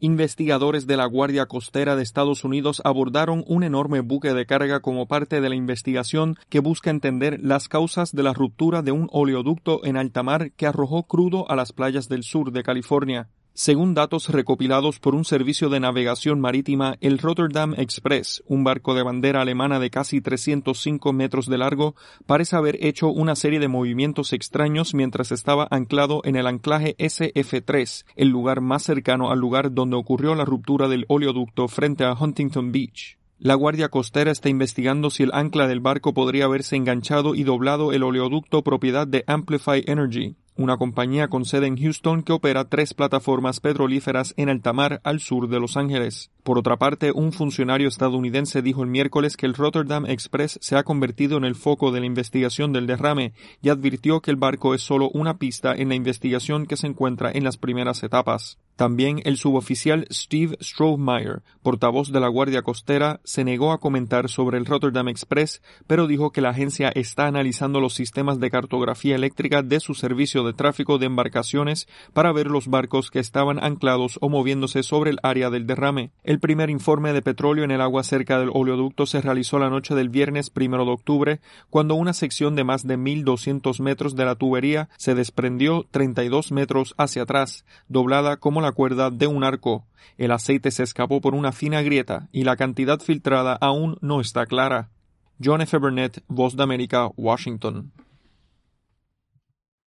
Investigadores de la Guardia Costera de Estados Unidos abordaron un enorme buque de carga como parte de la investigación que busca entender las causas de la ruptura de un oleoducto en alta mar que arrojó crudo a las playas del sur de California. Según datos recopilados por un servicio de navegación marítima, el Rotterdam Express, un barco de bandera alemana de casi 305 metros de largo, parece haber hecho una serie de movimientos extraños mientras estaba anclado en el anclaje SF-3, el lugar más cercano al lugar donde ocurrió la ruptura del oleoducto frente a Huntington Beach. La Guardia Costera está investigando si el ancla del barco podría haberse enganchado y doblado el oleoducto propiedad de Amplify Energy, una compañía con sede en Houston que opera 3 plataformas petrolíferas en alta mar al sur de Los Ángeles. Por otra parte, un funcionario estadounidense dijo el miércoles que el Rotterdam Express se ha convertido en el foco de la investigación del derrame y advirtió que el barco es solo una pista en la investigación que se encuentra en las primeras etapas. También el suboficial Steve Strohmeyer, portavoz de la Guardia Costera, se negó a comentar sobre el Rotterdam Express, pero dijo que la agencia está analizando los sistemas de cartografía eléctrica de su servicio de tráfico de embarcaciones para ver los barcos que estaban anclados o moviéndose sobre el área del derrame. El primer informe de petróleo en el agua cerca del oleoducto se realizó la noche del viernes 1 de octubre, cuando una sección de más de 1.200 metros de la tubería se desprendió 32 metros hacia atrás, doblada como la cuerda de un arco. El aceite se escapó por una fina grieta y la cantidad filtrada aún no está clara. John F. Burnett, Voz de América, Washington.